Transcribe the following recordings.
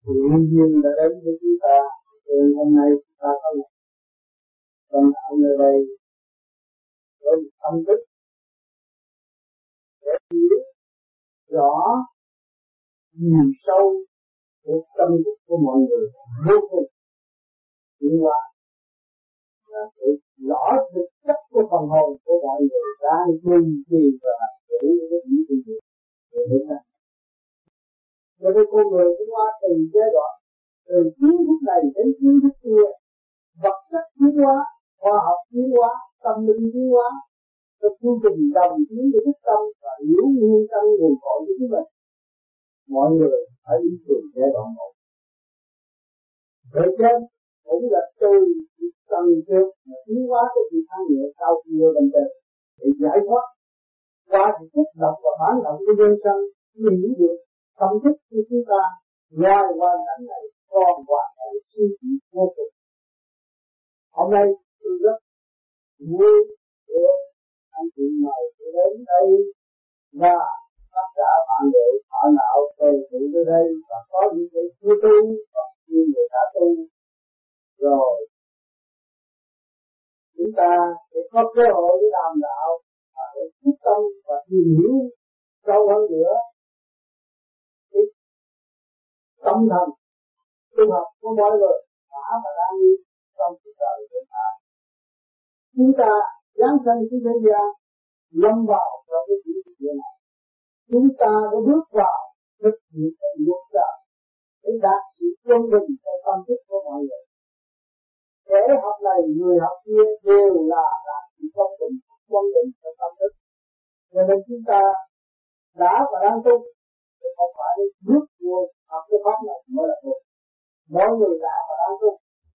Nguyên duyên đã đến với chúng ta, từ hôm nay chúng ta có một tâm đạo nơi đây với một tâm thức để hiểu rõ chiều sâu của tâm thức của mọi người vô cùng tiến hóa, và để rõ thực chất của phần hồn của mọi người đang duy trì và giữ cái những gì để đến đây. Cho nên con người tiến hóa từ giai đoạn từ kiến thức này đến kiến thức kia, vật chất tiến hóa, khoa học tiến hóa, tâm linh tiến hóa, cái chương trình đồng tiến với thức tâm và hiểu nguyên căn nguồn cội của chúng mình. Mọi người phải đi từ giai đoạn một. Vậy trên cũng là từ tầng trước mà tiến hóa cái sự thanh nhẹ sau khi vô bên trên để giải thoát qua sự kích động và phản động của nhân sinh, hiểu được tâm thức của chúng ta ngoài hoàn cảnh này còn hoàn cảnh suy nghĩ vô cùng. Hôm nay tôi rất vui được anh chị mời tôi đến đây và tất cả bạn người họ nào tề tụ tới đây và có những cái chưa tu và những người đã tu rồi chúng ta sẽ có cơ hội để làm đạo và để quyết tâm và tìm hiểu sâu hơn nữa cái tâm thần tu học của mọi người đã và đang đi trong cuộc đời của chúng ta. Chúng ta giáng sinh trên thế gian lâm vào trong cái chuyện này, chúng ta đã bước vào thực hiện cái luật trời để đạt sự quân bình trong tâm thức của mọi người. Kẻ học này người học kia đều là đạt sự quân bình trong tâm thức. Cho nên chúng ta đã và đang tu thì không phải bước vô học cái pháp này mới là tu. Mọi người đã và đang tu.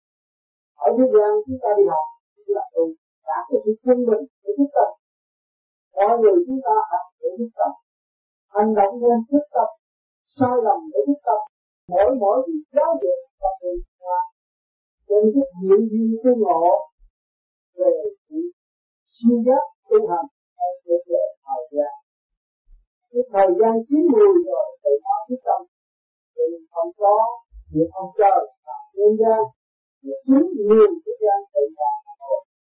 Ở thế gian chúng ta đi học chỉ là tu, đạt cái sự quân bình để thức tâm. Mọi người chúng ta học để thức tâm, hành động nên thức tâm, sai lầm để thức tâm. Mỗi việc giáo dục và tự hóa trên cái hiện duyên tu ngộ về sự siêu giác tu hành hay về thời gian. Cái thời gian chín mùi rồi tự hóa thức tâm, thì không có việc ông trời và nhân gian để chính nhiều cái gian tự hóa thôi.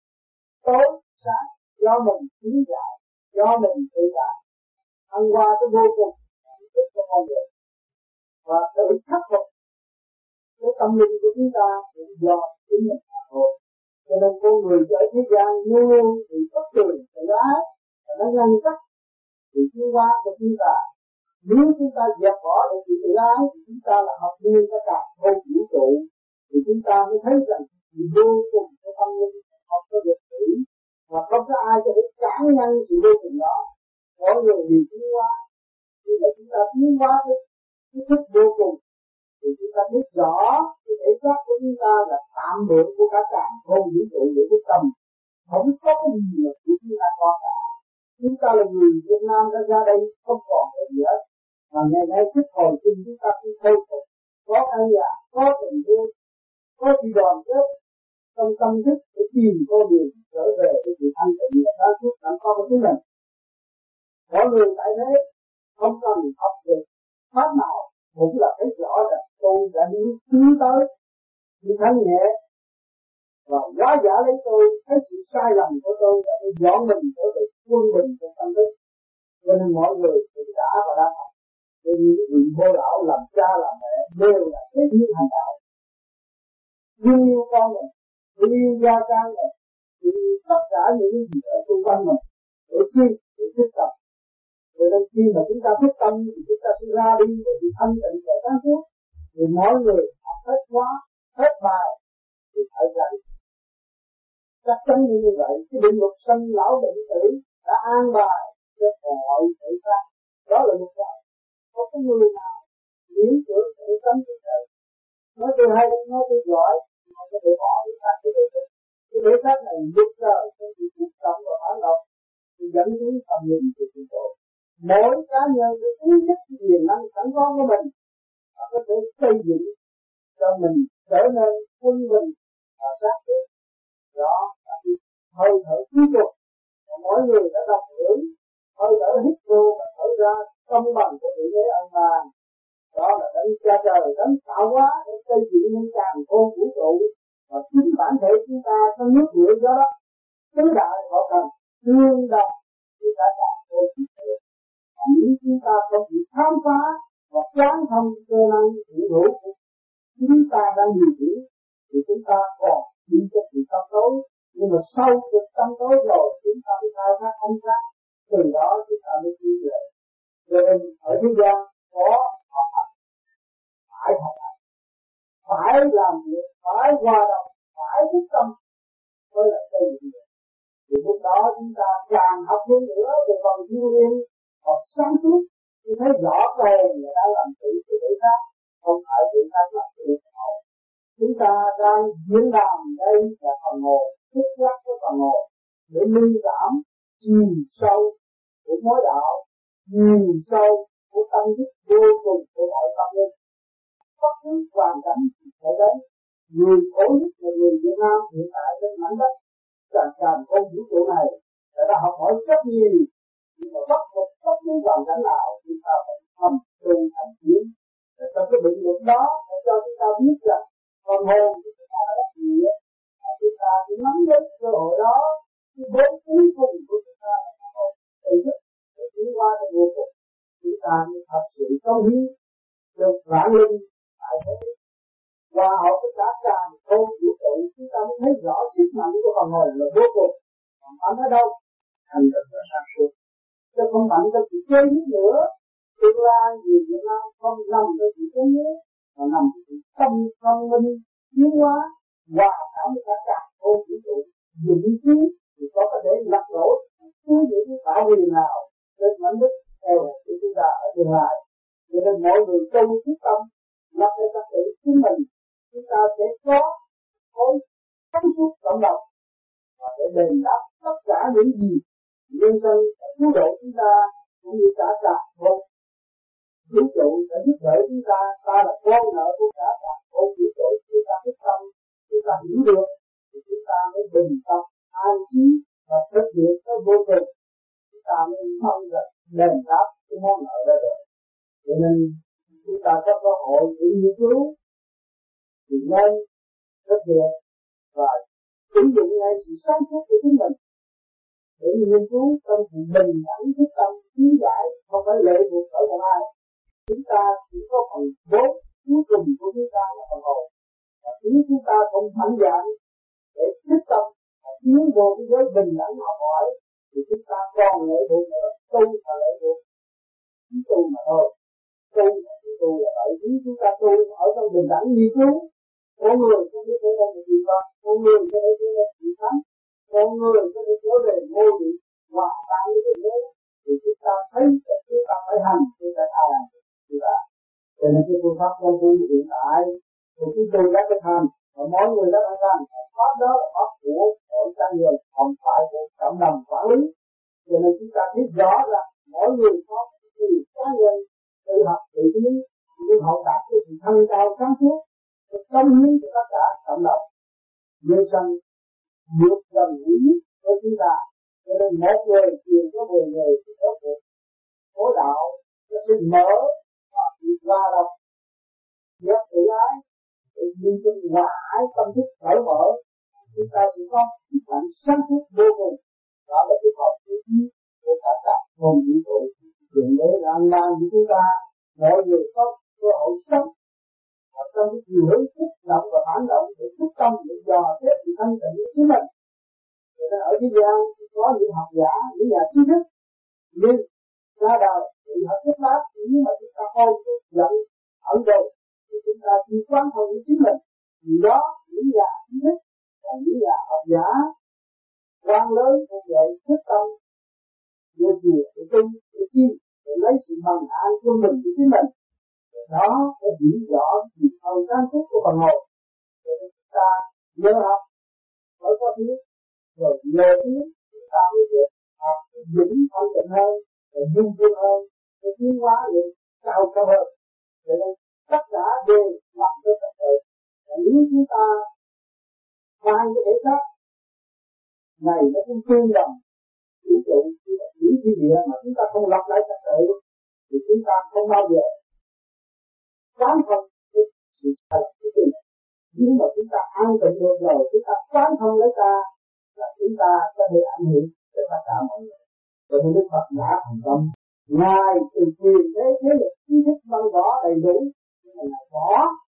Tối sáng do mình tiến giải, do mình tự giải, ăn qua cái vô cùng của con người và tự khắc phục cái tâm linh của chúng ta cũng do chính mình mà thôi. Cho nên con người ở thế gian luôn luôn bị bất thường, tự ái và nó ngăn cách sự tiến hóa của chúng ta. Nếu chúng ta dẹp bỏ được sự tự ái thì chúng ta là học viên tất cả vô vũ trụ, thì chúng ta mới thấy rằng sự vô cùng của tâm linh không có được thử và không có ai có thể cản ngăn sự vô cùng đó. Mỗi người đều tiến hóa, khi mà chúng ta tiến hóa cái thức vô cùng thì chúng ta biết rõ cái thể xác của chúng ta là tạm mượn của cả vô vũ trụ để thức tâm, không có cái gì mà của chúng ta có cả. Chúng ta là người Việt Nam đã ra đây không còn cái gì hết, mà ngày nay thức hồi sinh chúng ta cũng khôi phục, có ăn dạ, có tình thương, có sự đoàn kết trong tâm thức để tìm con đường trở về cái sự thanh tịnh và sáng suốt sẵn có của chính mình. Mọi người tại thế không cần học được pháp nào cũng là thấy rõ rằng tôi đã tiến tới sự thanh nhẹ và hóa giải lấy tôi thấy sự sai lầm của tôi đã dọn mình trở về quân bình trong tâm thức. Cho nên mọi người cũng đã và đang học. Vì những vị vô lão làm cha làm mẹ đều là thế nhiên hành đạo, yêu con mình, yêu gia can mình, yêu tất cả những gì ở xung quanh mình để chi để thức tâm. Cho nên khi mà chúng ta thức tâm thì chúng ta sẽ ra đi để bị thanh tịnh và sáng suốt. Thì mỗi người học hết khóa, hết bài thì phải ra đi. Chắc chắn như vậy, cái định luật sanh lão bệnh tử đã an bài cho mọi sự ra. Đó là một cái. Không có người nào miễn cưỡng để sống như vậy. Nói tôi hay, nói tôi giỏi, không có thể bỏ đi khác cái đề thức. Cái đề thức này giúp trời cho sự kích động và phản động thì dẫn đến tâm linh của chúng tôi. Mỗi cá nhân có ý thức quyền năng sẵn có của mình và có thể xây dựng cho mình trở nên quân bình và sát được. Đó là cái hơi thở cuối cùng mà mỗi người đã đọc hưởng. Hơi thở hít vô và thở ra công bằng của tự giới ân bàn Đó là đánh cha trời, đánh tạo hóa để xây dựng những càng khôn vũ trụ. Và chính bản thể chúng ta có nước lửa gió đất tứ đại họ cần tương đồng với cả càng khôn vũ trụ. Nếu chúng ta không chịu khám phá và quán thông cơ năng hiện hữu của chúng ta đang điều khiển thì chúng ta còn đi cho sự tâm tối. Nhưng mà sau cuộc tâm tối rồi chúng ta mới khai thác không khác, từ đó chúng ta mới đi về. Cho nên ở thế gian có học hành, phải học hành, phải làm việc, phải hòa đồng, phải quyết tâm mới là xây dựng được. Thì lúc đó chúng ta càng học hơn nữa về phần thiên nhiên, học sáng suốt, thì thấy rõ ràng là đang làm tự tự khác, không phải tự khác làm tự hồn. Chúng ta đang diễn đàn đây là phần hồn, thức giác của phần hồn để minh cảm chiều sâu của mối đạo, chiều sâu của tâm thức vô cùng của mọi tâm linh. Bất cứ hoàn cảnh phải đến, người khổ nhất là người Việt Nam hiện tại trên mảnh đất càng không vũ trụ này, người ta học hỏi rất nhiều, nhưng mà bất cứ hoàn cảnh nào chúng ta phải thầm tu thành tiến. Trong cái định luật đó để cho chúng ta biết rằng phần hồn của chúng ta là gì á, chúng ta chỉ nắm lấy cơ hội đó, cái bốn cuối cùng của chúng ta là phần hồn tự thức để tiến qua cái vô cùng. Chúng ta mới thật sự công hiến được vạn linh tại thế hòa hợp với cả càng không vũ trụ, chúng ta mới thấy rõ sức mạnh của phần hồn là vô cùng. Còn mạnh ở đâu? Thành thực và sáng suốt. Chứ không mạnh cho sự chơi nhất nữa. Tương lai người Việt Nam không nằm cho sự chơi nhất, mà nằm cho sự tâm thông minh, tiến hóa, hòa cảm với cả càng không vũ trụ. Vĩnh trí thì có thể lật đổ cứ những tạo quyền nào trên mảnh đất theo của chúng ta ở tương lai. Cho nên mọi người tu quyết tâm lập để ta tự chính mình, chúng ta sẽ có khối sáng suốt cộng đồng và để đền đáp tất cả những gì nhân sinh đã cứu độ chúng ta, cũng như cả một vũ trụ đã giúp đỡ chúng ta. Ta là con nợ của cả một vũ trụ. Chúng ta quyết tâm, chúng ta hiểu được thì chúng ta mới bình tâm an trí và thực hiện cái vô cùng. Chúng ta mới mong được đền đáp cái món nợ đó được. Cho nên chúng ta có cơ hội để nghiên cứu thì nên thực hiện và sử dụng ngay sự sáng suốt của chính mình để nghiên cứu trong sự bình đẳng thức tâm lý giải, không phải lệ thuộc ở một ai. Chúng ta chỉ có phần vốn cuối cùng của chúng ta là phần hồn, và nếu chúng ta không mạnh dạn để thức tâm và tiến vô cái giới bình đẳng học hỏi thì chúng ta còn lệ thuộc nữa. Tu là lệ thuộc chỉ tu mà thôi. Tu là vậy. Nếu chúng ta tu ở trong bình đẳng nghiên cứu, con người có thể trở thành một vị Phật, con người có thể trở thành vị Thánh, con người có thể trở về ngôi vị hòa tan với thế giới, thì chúng ta thấy rằng chúng ta phải hành, chúng ta ai làm chúng ta. Cho nên cái phương pháp công tu hiện tại thì chúng tôi đã thực hành và mỗi người đã thực hành. Pháp đó là pháp của mỗi cá nhân, không phải của cộng đồng quản lý. Cho nên chúng ta biết rõ rằng mỗi người có cái cá nhân tự học tự tiến, nhưng họ đạt cái sự thanh cao sáng suốt, công hiến cho tất cả cộng đồng. Nhân sinh được gần gũi với chúng ta. Cho nên một người truyền có 10 người thì có được khối đạo nó sẽ mở và bị la độc giác tự ái nhưng trong hòa ái tâm thức cởi mở, chúng ta sẽ có sức mạnh sáng suốt vô cùng. Đó là cái học thứ nhất của tất cả hồn vũ trụ. Chuyện đấy là anh mang với chúng ta, mọi người có cơ hội sống và trong cái chiều hướng kích động và phản động để thức tâm để dò xét sự thanh tịnh của chính mình. Cho nên ở thế gian có những học giả, những nhà trí thức, nhưng ra đời thì họ thuyết pháp, nhưng mà chúng ta không giận ẩn đồ thì chúng ta chỉ quan thông với chính mình. Vì đó những nhà trí thức và những nhà học giả quan lớn cũng vậy, thức tâm về chùa để tu để chi để lấy sự bằng an của mình của chính mình. Đó sẽ hiểu rõ sự phần sáng suốt của phần hồn. Để chúng ta nhớ học mới có tiếng, rồi nhờ tiếng chúng ta mới được học vững thanh tịnh hơn, rồi dung dương hơn, rồi tiến hóa được cao cao hơn. Cho nên tất cả đều làm cho trật tự. Và nếu chúng ta mang cái thể xác này nó cũng tương đồng vũ trụ, chỉ địa mà chúng ta không lập lại trật tự thì chúng ta không bao giờ quán thông cái sự sai lầm của mình. Nhưng mà chúng ta an tịnh được rồi, chúng ta quán thông lấy ta là chúng ta có thể ảnh hưởng đến tất cả mọi người. Cho nên Đức Phật đã thành công. Ngài từ quyền thế lực kiến thức văn võ đầy đủ, nhưng mà Ngài bỏ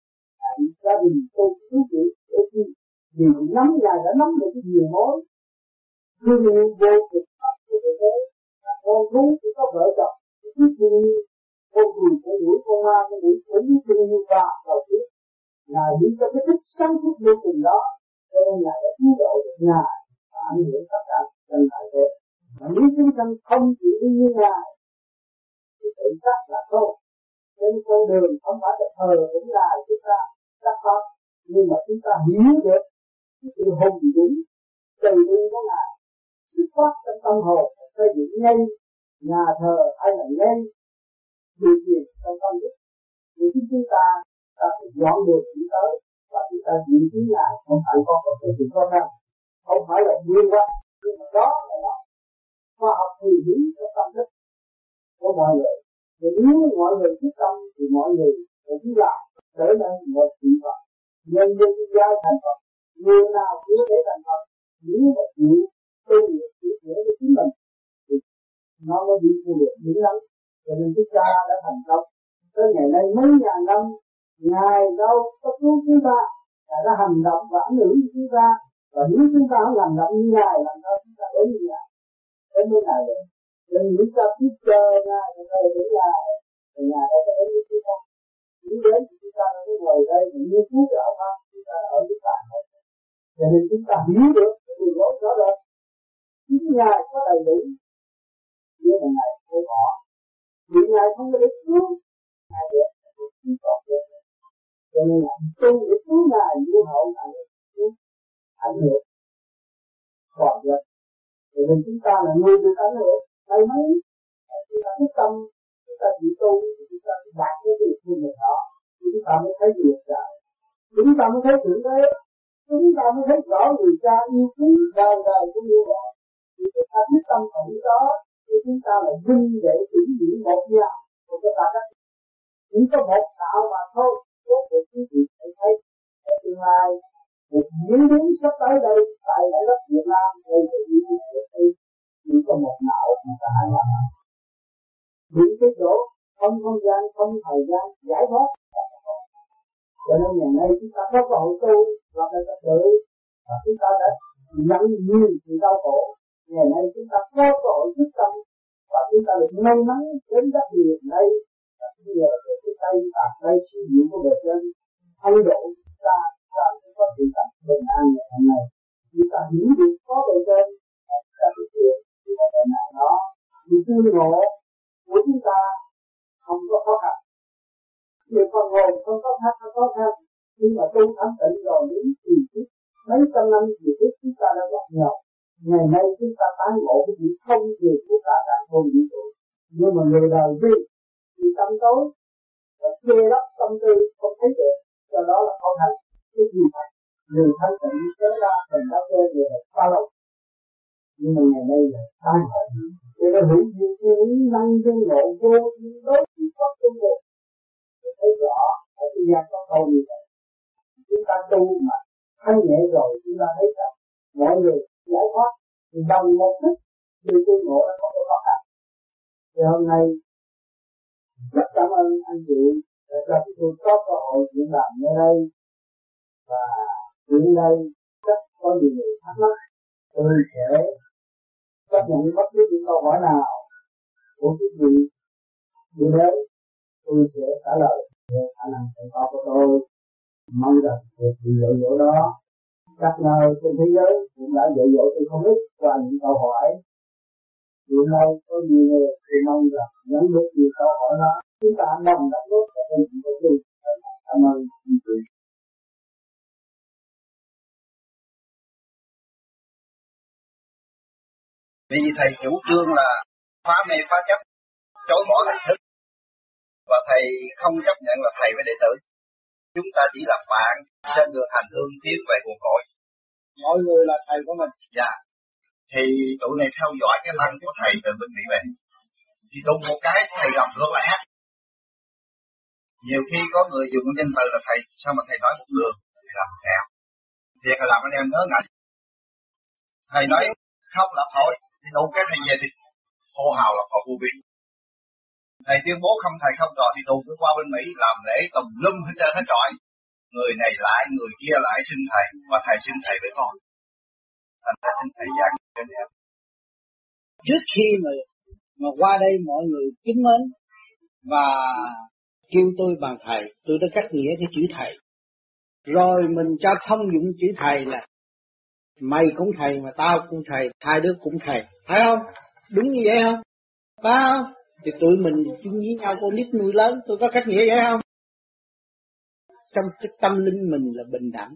gia đình tôi cứu trị để chi? Vì nắm Ngài đã nắm được cái nhiều mối thương yêu vô cực Phật của thế giới. Con thú chỉ có vợ chồng, chỉ thương yêu con người, con mũi, con ma, con mũi cũng biết thương yêu và đầu tiên. Ngài biết cho cái thích sáng suốt vô cùng đó, cho nên Ngài đã cứu độ được Ngài và ảnh hưởng tất cả nhân loại thế. Mà nếu chúng sanh không chịu đi như Ngài thì tự sát là tốt. Trên con đường không phải là thờ cũng là chúng ta đắc pháp, nhưng mà chúng ta hiểu được cái sự hùng dũng từ bi của Ngài xuất phát trong tâm hồn, xây dựng ngay nhà thờ hay là ngay điều kiện trong tâm thức. Vì chúng ta phải dọn được chỉ tới và chúng ta giữ trí Ngài, không phải có sự con đâu, không phải là nguyên quá, nhưng mà đó là khoa học thì hiểu trong tâm thức của mọi người. Và nếu mọi người quyết tâm thì mọi người cũng làm trở nên một vị Phật, nhân dân giao thành Phật. Người nào chưa thể thành Phật, nếu mà chịu tu luyện chịu sửa cho chính mình thì nó mới bị thu được đúng lắm. Cho nên chúng ta đã thành công. Tới ngày nay mấy ngàn năm, Ngài đâu có cứu chúng ta, Ngài đã hành động và ảnh hưởng của chúng ta. Và nếu chúng ta không hành động như Ngài, làm sao chúng ta đến như Ngài? Đến với Ngài rồi. Nên chúng ta biết chờ Ngài, chúng ta đến Ngài, thì Ngài đã có đến với chúng ta. Nếu đến thì chúng ta mới ngồi đây, như cứu đạo Pháp, chúng ta ở nước bạn này. Cho nên chúng ta hiểu được đường lối rõ rệt. Chính Ngài có đầy đủ, nhưng mà Ngài không bỏ. Vì Ngài không có để cứu, Ngài được cứu còn được. Cho nên là tu để cứu Ngài, cứu hậu Ngài để cứu ảnh hưởng còn được. Cho nên chúng ta là người được ảnh hưởng. May mắn chúng ta quyết tâm, chúng ta chịu tu, chúng ta đạt cái việc của mình đó, chúng ta mới thấy được rồi. Chúng ta mới thấy thượng đế, chúng ta mới thấy rõ người cha yêu quý đời đời của yêu họ. Thì chúng ta quyết tâm ở đó, thì chúng ta là vinh để chuyển diễn một nhà của tất cả các. Chỉ có một đạo mà thôi, tốt được quý vị phải thấy ở tương lai một diễn biến sắp tới đây tại đại đất Việt Nam đây là diễn biến của tôi. Chỉ có một đạo mà ta hài lòng. Những cái chỗ không không gian, không thời gian giải thoát. Cho nên ngày nay chúng ta có cơ hội tu làm lại trật tự và chúng ta đã nhận nhiều sự đau khổ. Ngày nay chúng ta có cơ hội quyết tâm và chúng ta được may mắn đến đất Việt đây. Và bây giờ là cái tay tạc tay siêu diệu của bề trên thay đổi chúng ta cũng có sự tập bình an ngày hôm nay. Chúng ta hiểu được có bề trên và chúng ta thực hiện cái bề nào đó. Vì tương ngộ của chúng ta không có khó khăn. Vì phần hồn không có khó khăn, nhưng mà tu thanh tịnh rồi đến kỳ tích mấy trăm năm kỳ tích chúng ta đã gặp nhau. Ngày nay chúng ta tái ngộ cái việc không về của cả hồn vũ trụ. Nhưng mà người đời đi thì tâm tối và che lấp tâm tư không thấy được, do đó là không thành cái gì thật. Người thanh tịnh tới ra mình đã che về bao lâu. Nhưng mà ngày nay là tai hại. Cho nên hữu duyên thiên ý năng dung ngộ vô duyên đối chỉ có tu được. Thấy rõ ở thế gian có câu như vậy. Chúng ta tu mà thanh nhẹ rồi chúng ta thấy rằng mọi người giải thoát thì bằng một thức sự tu ngộ đã có khó khăn. Thì hôm nay rất cảm ơn anh chị đã cho tôi có cơ hội diễn đàn nơi đây và hiện nay rất có nhiều người thắc mắc. Tôi sẽ chấp nhận bất cứ những câu hỏi nào của quý vị đưa đến, tôi sẽ trả lời về khả năng tự có của tôi. Mong rằng được sự dạy dỗ đó các nơi trên thế giới cũng đã dạy dỗ tôi không ít qua những câu hỏi. Hiện nay có nhiều người thì mong rằng nhận được nhiều câu hỏi đó chúng ta đồng đóng góp cho tôi những cái gì. Cảm ơn quý vị. Vì thầy chủ trương là phá mê phá chấp, chối bỏ hình thức, và thầy không chấp nhận là thầy với đệ tử. Chúng ta chỉ là bạn trên đường hành hương tiến về nguồn cội. Mọi người là thầy của mình. Dạ. Thì tụi này theo dõi cái lăng của thầy từ bên Mỹ về. Thì đụng một cái thầy làm ngược lại. Nhiều khi có người dùng danh từ là thầy, sao mà thầy nói một đường thì làm theo, thiệt là làm anh em ngớ ngẩn. Thầy nói không lập hội thì đủ cái thầy về thì hô hào là họ vô vi. Thầy tuyên bố không thầy không trò thì đủ cứ qua bên Mỹ làm lễ tùm lum hết trơn hết trọi. Người này lại người kia lại xưng thầy, và thầy xưng thầy với con. Thành ra xưng thầy giảng cho anh em. Trước khi mà qua đây mọi người kính mến và kêu tôi bằng thầy, tôi đã cắt nghĩa cái chữ thầy. Rồi mình cho thông dụng chữ thầy là mày cũng thầy mà tao cũng thầy, hai đứa cũng thầy, phải không? Đúng như vậy không? Phải không? Thì tụi mình chung với nhau con nít nuôi lớn, tôi có cách nghĩa vậy không? Trong cái tâm linh mình là bình đẳng,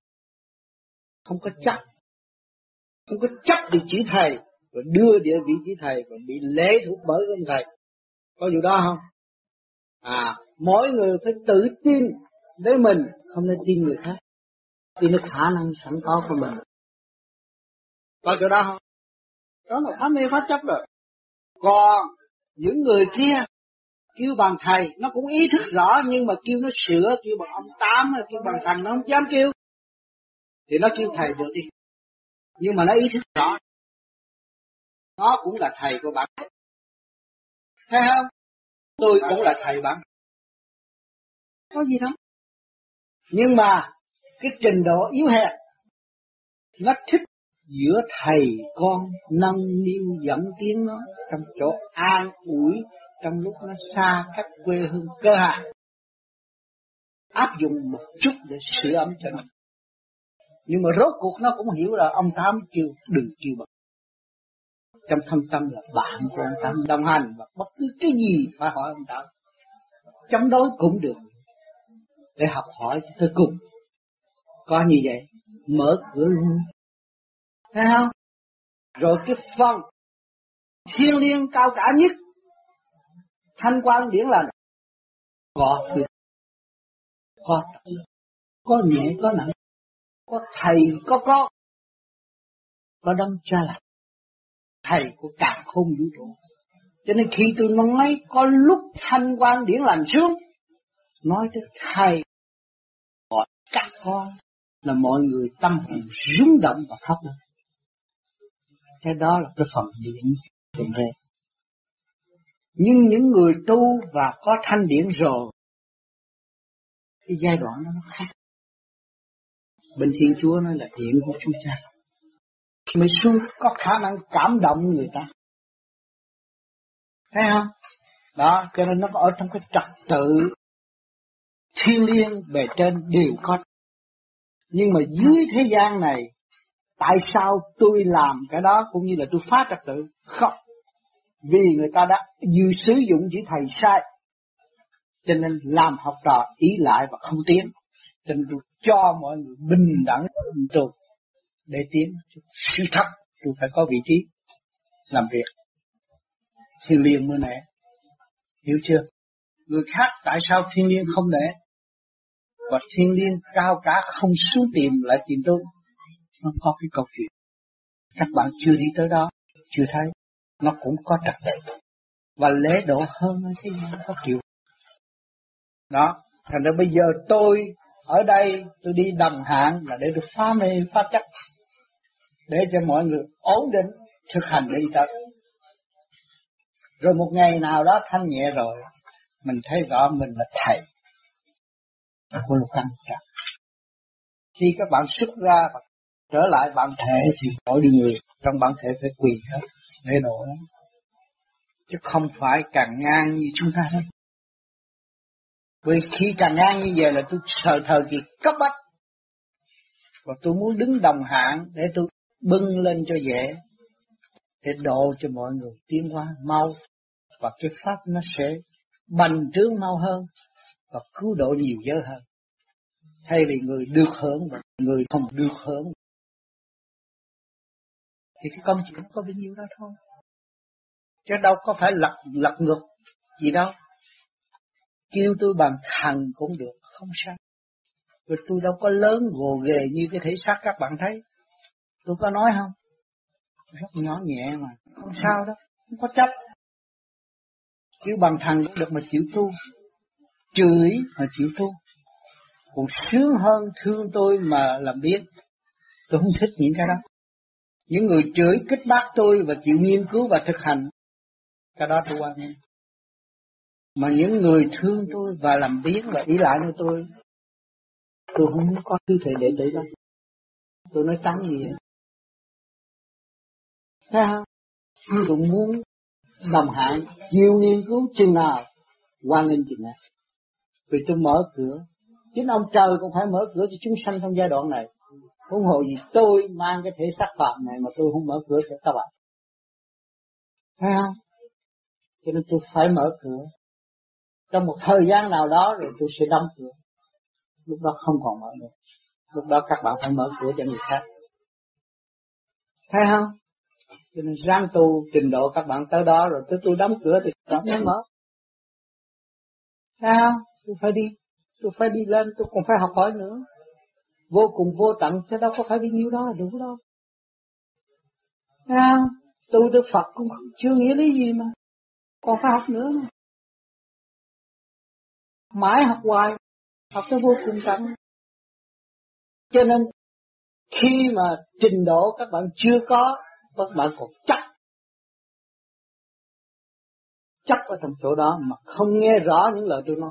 không có chấp, không có chấp được chữ thầy và đưa địa vị chữ thầy và bị lễ thuộc bởi ông thầy. Có điều đó không? Mỗi người phải tự tin với mình, không nên tin người khác, tin cái khả năng sẵn có của mình. Có chỗ đó không? Đó là phá mê phá chấp rồi. Còn những người kia kêu bằng thầy, nó cũng ý thức rõ nhưng mà kêu nó sửa, kêu bằng ông Tám hay kêu bằng thằng nó không dám kêu. Thì nó kêu thầy được đi. Nhưng mà nó ý thức rõ, nó cũng là thầy của bạn. Thấy không? Tôi cũng là thầy bạn. Có gì đâu. Nhưng mà cái trình độ yếu hèn, nó thích giữa thầy con nâng niu dẫn tiếng nó trong chỗ an ủi trong lúc nó xa cách quê hương cơ hạ, áp dụng một chút để sửa ấm cho nó. Nhưng mà rốt cuộc nó cũng hiểu là ông Tám kêu đừng kêu bằng. Trong thâm tâm là bạn của ông Tám đồng hành, và bất cứ cái gì phải hỏi ông Tám, chống đối cũng được, để học hỏi tới cùng. Có như vậy mở cửa luôn, thấy không? Rồi cái phần thiên liêng cao cả nhất, thanh quan điển lành, có thuyết, có nhẹ có nặng, có thầy có con, có đấng cha là thầy của cả không vũ trụ. Cho nên khi tôi nói có lúc thanh quan điển lành xuống, nói tới thầy gọi các con là mọi người tâm hồn rung động và khóc lên. Cái đó là cái phần điển thượng rê. Nhưng những người tu và có thanh điển rồi, cái giai đoạn đó nó khác. Bên Thiên Chúa nói là điển của Chúa Cha, mới xuống có khả năng cảm động người ta, thấy không? Đó, cho nên nó có ở trong cái trật tự thiên liêng bề trên đều có. Nhưng mà dưới thế gian này, tại sao tôi làm cái đó cũng như là tôi phá trật tự? Không, vì người ta đã sử dụng chữ thầy sai, cho nên làm học trò ý lại và không tiến. Cho nên tôi cho mọi người bình đẳng bình thường để tiến. Sự thật tôi phải có vị trí làm việc thiên liêng mới nể, hiểu chưa? Người khác tại sao thiên liêng không nể, và thiên liêng cao cả không xuống tìm lại tìm tôi? Nó có cái câu chuyện các bạn chưa đi tới đó, chưa thấy. Nó cũng có trật tự và lễ độ hơn thế gian có chịu. Đó, thành ra bây giờ tôi ở đây, tôi đi đồng hạng là để tôi phá mê phá chấp, để cho mọi người ổn định thực hành đi tới. Rồi một ngày nào đó thanh nhẹ rồi, mình thấy rõ mình là thầy của lục căn trật. Khi các bạn xuất ra và trở lại bản thể thì mỗi người trong bản thể phải quỳ hết để độ đó, chứ không phải càng ngang như chúng ta đâu. Vì khi càng ngang như vậy là tôi sợ thời kỳ cấp bách, và tôi muốn đứng đồng hạng để tôi bưng lên cho dễ, để độ cho mọi người tiến hóa mau, và cái pháp nó sẽ bành trướng mau hơn và cứu độ nhiều giới hơn, thay vì người được hưởng và người không được hưởng. Thì cái công chuyện có bao nhiêu đó thôi, chứ đâu có phải lật ngược gì đâu. Kêu tôi bằng thằng cũng được, không sao. Vì tôi đâu có lớn gồ ghề như cái thể xác các bạn thấy. Tôi có nói không? Rất nhỏ nhẹ mà, không sao đâu, không có chấp. Kêu bằng thằng cũng được mà chịu tu. chửi mà chịu tu, còn sướng hơn thương tôi mà làm biếng. Tôi không thích những cái đó. Những người chửi kích bác tôi và chịu nghiên cứu và thực hành, cái đó tôi quan nghênh. Mà những người thương tôi và làm biếng và ý lại với tôi không có tư thể để đấy đâu. Tôi nói trắng gì vậy? Thấy không? Tôi muốn đồng hạng, chịu nghiên cứu chừng nào, quan nghênh chừng nào. Vì tôi mở cửa, chính ông trời cũng phải mở cửa cho chúng sanh trong giai đoạn này. Huống hồ gì tôi mang cái thể xác phạm này mà tôi không mở cửa cho các bạn. Thấy không? Cho nên tôi phải mở cửa. Trong một thời gian nào đó rồi tôi sẽ đóng cửa. Lúc đó không còn mở nữa. Lúc đó các bạn phải mở cửa cho người khác. Thấy không? Cho nên ráng tu trình độ các bạn tới đó rồi tôi đóng cửa thì các bạn mới mở. Thấy không? Tôi phải đi lên, tôi còn phải học hỏi nữa. Vô cùng vô tận chứ đâu có phải bấy nhiêu đó là đủ đâu. Thấy không? Tu Phật cũng chưa nghĩa lý gì mà, còn phải học nữa mà. Mãi học hoài, học tới vô cùng tận. Cho nên khi mà trình độ các bạn chưa có, các bạn còn chấp ở trong chỗ đó mà không nghe rõ những lời tôi nói.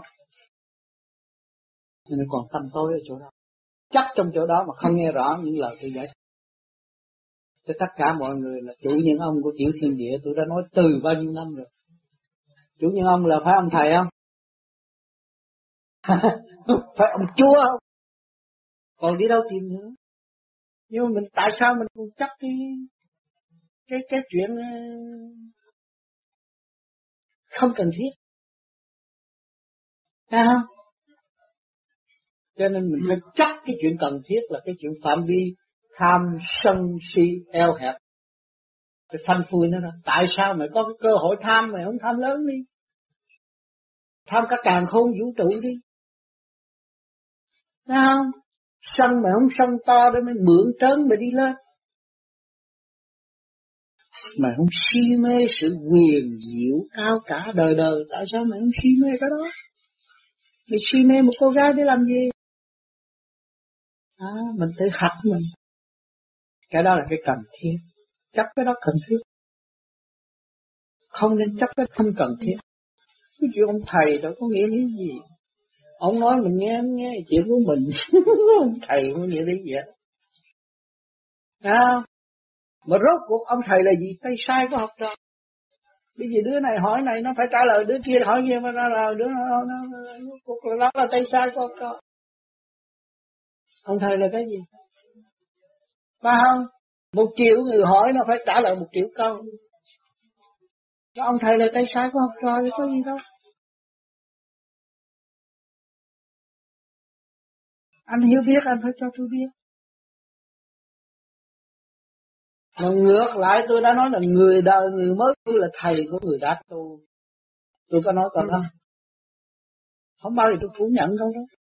Cho nên còn tâm tối ở chỗ đó. Chấp trong chỗ đó mà không nghe rõ những lời tôi giải thích. Cho tất cả mọi người là chủ nhân ông của tiểu thiên địa, tôi đã nói từ bao nhiêu năm rồi. Chủ nhân ông là phải ông thầy không? Phải ông chúa không? Còn đi đâu tìm nữa? Nhưng mà mình tại sao mình cũng chấp cái chuyện không cần thiết? Thấy không? Cho nên mình phải chấp cái chuyện cần thiết là cái chuyện phạm vi tham sân si eo hẹp. Cái phanh phui nó đó. Tại sao mày có cái cơ hội tham mày không tham lớn đi? Tham cả càn khôn vũ trụ đi. Thấy không? Sân mày không sân to để mày mượn trớn mày đi lên. Mày không si mê sự quyền diệu cao cả đời đời. Tại sao mày không si mê cái đó? Mày si mê một cô gái để làm gì? Mình tự hạch mình. Cái đó là cái cần thiết. Chấp cái đó cần thiết. Không nên chấp cái không cần thiết. Cái chuyện ông thầy đâu có nghĩa lý gì. Ông nói mình nghe chuyện của mình. Ông thầy không nghĩa lý gì hết. Mà rốt cuộc ông thầy là gì? Tay sai của học trò. Bây giờ đứa này hỏi này nó phải trả lời, đứa kia hỏi kia mà nó đứa nó là tay sai của học trò. Ông thầy là cái gì? Phải không? 1 triệu người hỏi nó phải trả lời 1 triệu câu. Cho ông thầy là tay sai của học trò thì có gì đâu. Anh hiểu biết anh phải cho tôi biết. Mà ngược lại tôi đã nói là người đời người mới tu là thầy của người đã tu. Tôi có nói câu đó. Không bao giờ tôi phủ nhận câu đó.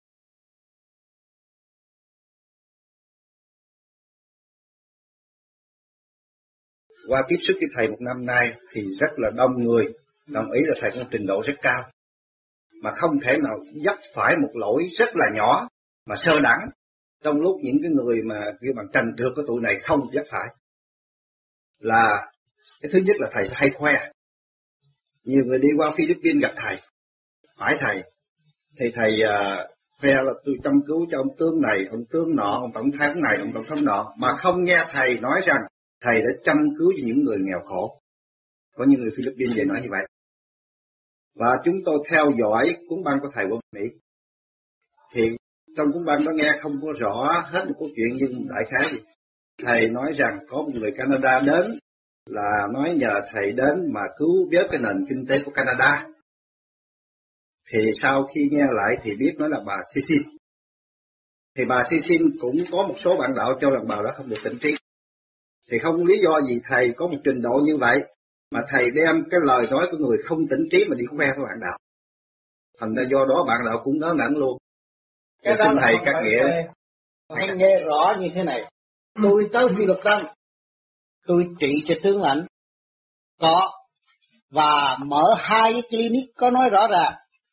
Qua tiếp xúc với thầy 1 năm nay thì rất là đông người đồng ý là thầy có trình độ rất cao, mà không thể nào dấp phải một lỗi rất là nhỏ mà sơ đẳng trong lúc những cái người mà kêu bằng trần trượt của tụi này không dấp phải. Là cái thứ nhất là thầy hay khoe. Nhiều người đi qua Philippines gặp thầy, hỏi thầy thì thầy khoe là tôi chăm cứu cho ông tướng này, ông tướng nọ, ông tổng thống này, ông tổng thống nọ, mà không nghe thầy nói rằng thầy đã chăm cứu cho những người nghèo khổ. Có những người Philippines về nói như vậy. Và chúng tôi theo dõi cuốn băng của thầy của Mỹ. Thì trong cuốn băng đó nghe không có rõ hết một câu chuyện, nhưng đại khái thì thầy nói rằng có một người Canada đến, là nói nhờ thầy đến mà cứu vớt cái nền kinh tế của Canada. Thì sau khi nghe lại thì biết nói là bà Sisin. Thì bà Sisin cũng có một số bạn đạo cho rằng bà đó không được tỉnh trí. Thì không lý do gì thầy có một trình độ như vậy mà thầy đem cái lời nói của người không tỉnh trí mà đi khoe với bạn đạo. Thành ra do đó bạn đạo cũng ngớ ngẩn luôn. Cái đó xin là thầy không các phải nghĩa. Hãy nghe rõ như thế này. Tôi tới Phi Luật Tân, tôi trị cho tướng lãnh có, và mở 2 cái clinic có nói rõ ràng.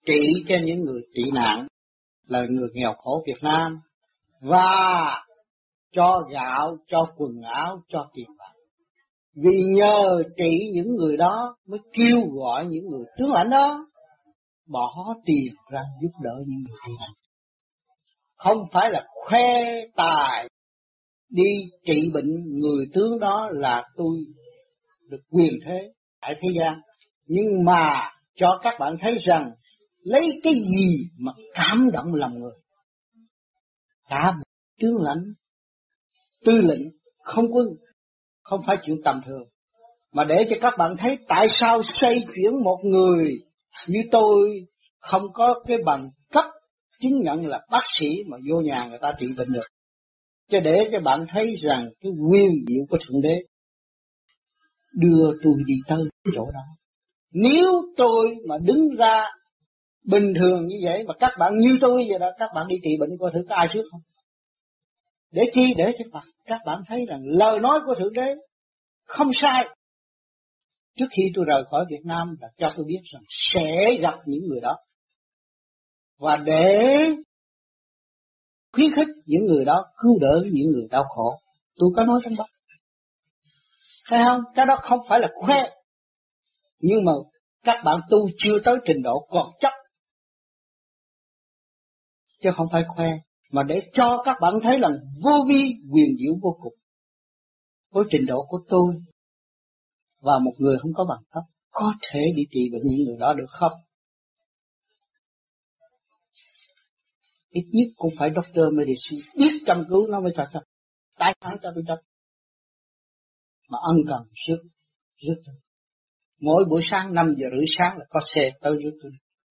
trị cho những người tị nạn là người nghèo khổ Việt Nam, và cho gạo, cho quần áo, cho tiền bạc. Vì nhờ trị những người đó mới kêu gọi những người tướng lãnh đó bỏ tiền ra giúp đỡ những người tị nạn. Không phải là khoe tài đi trị bệnh người tướng đó là tôi được quyền thế tại thế gian, nhưng mà cho các bạn thấy rằng lấy cái gì mà cảm động lòng người. Cả tướng lãnh, tư lệnh không phải chuyện tầm thường, mà để cho các bạn thấy tại sao xoay chuyển một người như tôi không có cái bằng cấp chứng nhận là bác sĩ mà vô nhà người ta trị bệnh được. Cho để cho bạn thấy rằng cái quyền diệu của Thượng Đế đưa tôi đi tới chỗ đó. Nếu tôi mà đứng ra bình thường như vậy mà các bạn như tôi vậy đó, các bạn đi trị bệnh coi thử có ai trước không? Để chi? Để cho các bạn thấy rằng lời nói của Thượng Đế không sai. Trước khi tôi rời khỏi Việt Nam là cho tôi biết rằng sẽ gặp những người đó. Và để khuyến khích những người đó cứu đỡ những người đau khổ. Tôi có nói trong đó. Thấy không? Cái đó không phải là khoe. Nhưng mà các bạn tu chưa tới trình độ còn chấp. Chứ không phải khoe. Mà để cho các bạn thấy là vô vi quyền diệu vô cùng. Với trình độ của tôi và một người không có bằng cấp có thể đi trị bệnh những người đó được không? Ít nhất cũng phải doctor medicine biết chăm cứu nó mới cho. Tại sao cho tôi chấp? Mà ân cần giúp tôi. Mỗi buổi sáng 5 giờ rưỡi sáng là có xe tới giúp tôi.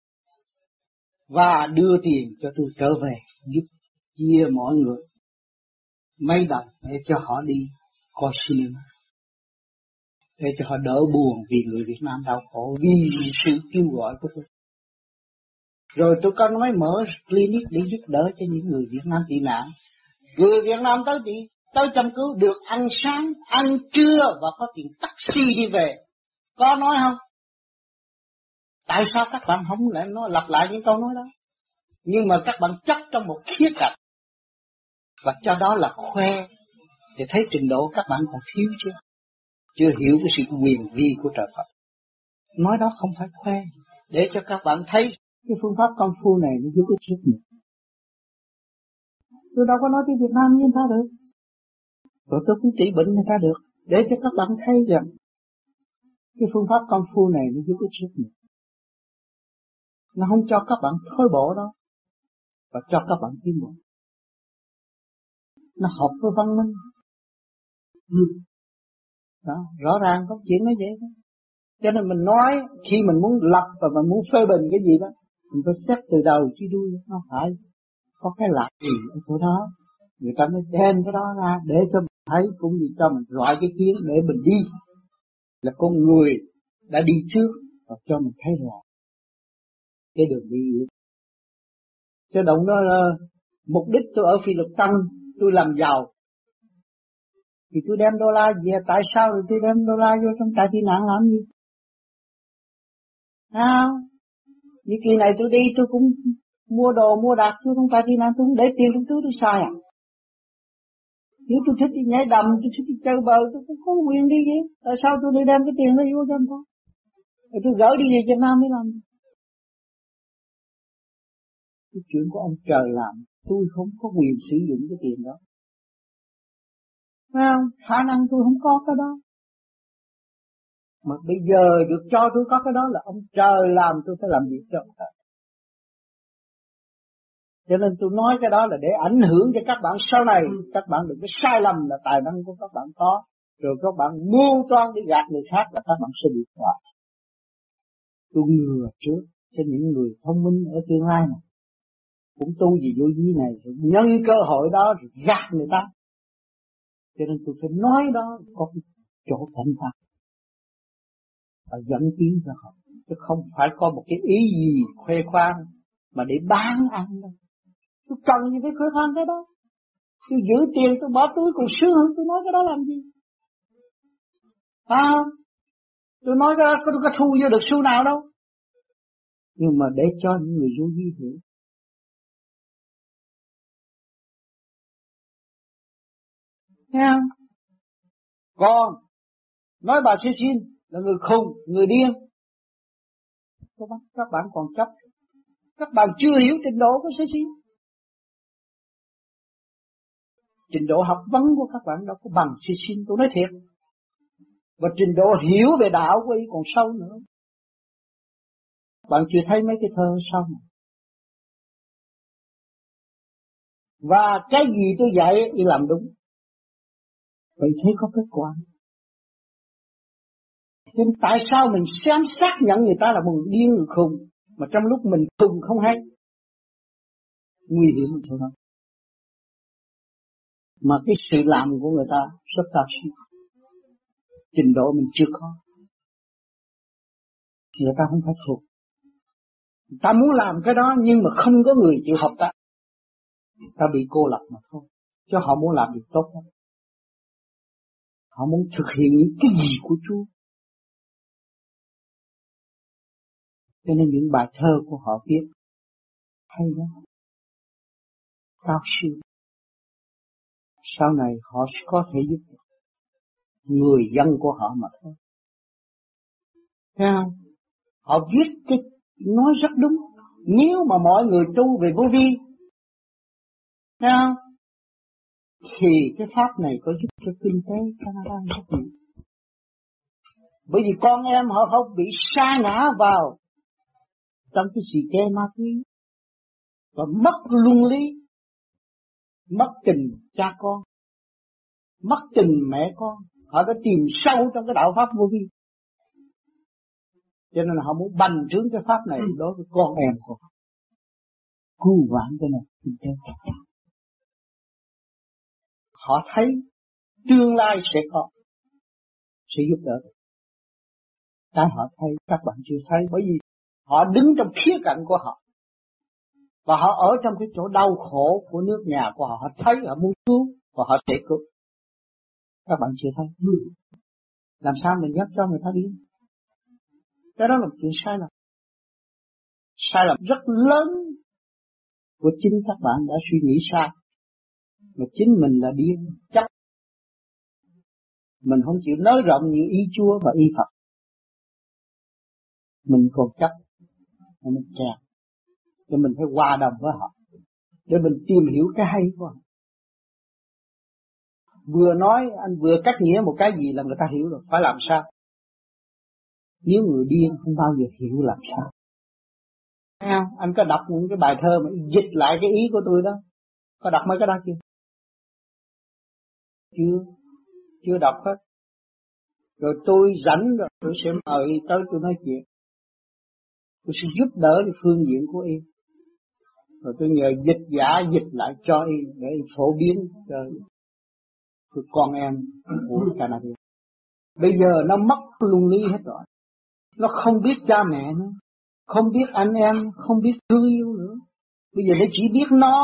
Và đưa tiền cho tôi trở về giúp chia mọi người mấy đồng để cho họ đi coi cinema. Để cho họ đỡ buồn vì người Việt Nam đau khổ, vì sự kêu gọi của tôi. Rồi tôi có nói mở clinic để giúp đỡ cho những người Việt Nam tị nạn. Người Việt Nam tới chăm cứu được ăn sáng, ăn trưa và có tiền taxi đi về. Có nói không? Tại sao các bạn không lại nói lặp lại những câu nói đó? Nhưng mà các bạn chấp trong một khía cạnh. Và cho đó là khoe. Để thấy trình độ các bạn còn thiếu chưa? Chưa hiểu cái sự quyền vi của trời Phật. Nói đó không phải khoe. Để cho các bạn thấy cái phương pháp công phu này nó giúp ích rất nhiều. Tôi đâu có nói tiếng Việt Nam như người ta được. Rồi tôi cũng trị bệnh người ta được. Để cho các bạn thấy rằng cái phương pháp công phu này nó giúp ích rất nhiều. Nó không cho các bạn thối bộ đó, và cho các bạn tiến bộ. Nó hợp với văn minh. Đó, rõ ràng có chuyện nó vậy đó. Cho nên mình nói khi mình muốn lập và mình muốn phê bình cái gì đó, mình phải xét từ đầu chứ đuôi. Nó phải có cái lạc gì ở chỗ đó, người ta mới đem cái đó ra để cho mình thấy, cũng như cho mình rọi cái kiến để mình đi. Là con người đã đi trước và cho mình thấy rõ cái đường đi. Cho động đó là mục đích tôi ở Phi Luật Tăng, tôi làm giàu thì tôi đem đô la về. Tại sao rồi tôi đem đô la vô trong trại tị nạn làm gì? Như kỳ này tôi đi tôi cũng mua đồ mua đạc tôi trong trại tị nạn, tôi không để tiền trong túi tôi xài à? Nếu tôi thích đi nhảy đầm, tôi thích đi chơi bờ, tôi cũng có quyền đi vậy. Tại sao tôi đi đem cái tiền đó vô cho anh ta? Rồi tôi gửi đi về Việt Nam mới làm. Cái chuyện của ông trời làm, tôi không có quyền sử dụng cái tiền đó. Phải không? Khả năng tôi không có cái đó. Mà bây giờ được cho tôi có cái đó là ông trời làm, tôi phải làm việc cho ông trời. Cho nên tôi nói cái đó là để ảnh hưởng cho các bạn sau này. Các bạn đừng có sai lầm là tài năng của các bạn có, rồi các bạn mưu toan để gạt người khác là các bạn sẽ bị phạt. Tôi ngừa trước cho những người thông minh ở tương lai này cũng tu gì vô vi này, rồi nhân cơ hội đó rồi gạt người ta. Cho nên tôi phải nói đó có cái chỗ thành thật và dẫn tiến cho họ, chứ không phải có một cái ý gì khoe khoang mà để bán ăn đâu. Tôi cần gì phải khoe khoang cái đó? Tôi giữ tiền tôi bỏ túi còn sướng hơn tôi nói cái đó làm gì? Tôi nói cái đó tôi có thu vô được xu nào đâu. Nhưng mà để cho những người vô vi hiểu. Thấy không? Còn nói bà Sư Xin là người khùng, người điên, các bạn còn chấp. Các bạn chưa hiểu trình độ của Sư Xin. Trình độ học vấn của các bạn đâu có bằng Sư Xin, tôi nói thiệt. Và trình độ hiểu về đạo của y còn sâu nữa. Bạn chưa thấy mấy cái thơ sau này. Và cái gì tôi dạy y làm đúng. Vậy thế có kết quả. Nên tại sao mình xem xác nhận người ta là một người điên, người khùng, mà trong lúc mình khùng không hay? Nguy hiểm thôi đó. Mà cái sự làm của người ta rất cao siêu. Trình độ mình chưa có. Người ta không phải thuộc. Người ta muốn làm cái đó nhưng mà không có người chịu hợp tác. Người ta bị cô lập mà thôi. Chứ họ muốn làm việc tốt lắm. Họ muốn thực hiện những cái gì của Chúa. Cho nên những bài thơ của họ viết hay lắm. Cao siêu. Sau này họ sẽ có thể giúp được người dân của họ mà thôi. Thấy không? Họ viết cái nói rất đúng. Nếu mà mọi người tu về vô vi, thấy không? Thì cái pháp này có giúp cho kinh tế Canada rất nhiều. Bởi vì con em họ không bị sa ngã vào trong cái xì ke ma túy và mất luân lý, mất tình cha con, mất tình mẹ con. Họ đã tìm sâu trong cái đạo pháp vô vi, cho nên họ muốn bành trướng cái pháp này đối với con em của họ, cứu vãn cái này kinh tế. Họ thấy tương lai sẽ có, sẽ giúp đỡ. Cái họ thấy các bạn chưa thấy, bởi vì họ đứng trong khía cạnh của họ và họ ở trong cái chỗ đau khổ của nước nhà của họ. Họ thấy họ muốn cứu và họ sẽ cứu. Các bạn chưa thấy. Làm sao mình nhắc cho người ta đi? Cái đó là một chuyện sai lầm. Sai lầm rất lớn của chính các bạn đã suy nghĩ sai. Mà chính mình là điên, chấp. Mình không chịu nói rộng như ý Chúa và ý Phật. Mình còn chấp. Mình kẹt. Để mình phải hòa đồng với họ. Để mình tìm hiểu cái hay của họ. Vừa nói, anh vừa cắt nghĩa một cái gì là người ta hiểu rồi. Phải làm sao? Nếu người điên không bao giờ hiểu làm sao. Thấy không? Anh có đọc những cái bài thơ mà dịch lại cái ý của tôi đó. Có đọc mấy cái đó chưa? Chưa đọc hết. Rồi tôi rảnh rồi tôi sẽ mời tới tôi nói chuyện. Tôi sẽ giúp đỡ cái phương diện của y. Rồi tôi nhờ dịch giả dịch lại cho y để phổ biến cho con em của Canada. Bây giờ nó mất luân lý hết rồi. Nó không biết cha mẹ nữa, không biết anh em, không biết thương yêu nữa. Bây giờ nó chỉ biết nó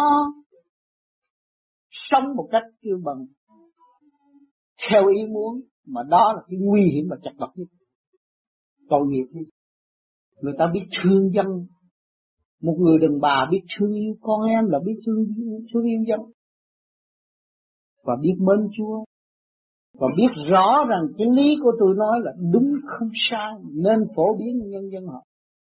sống một cách kêu bằng theo ý muốn, mà đó là cái nguy hiểm và chặt vật nhất. Tội nghiệp nhất. Người ta biết thương dân. Một người đàn bà biết thương yêu con em là biết thương yêu dân. Và biết mến Chúa. Và biết rõ rằng cái lý của tôi nói là đúng không sai, nên phổ biến nhân dân họ.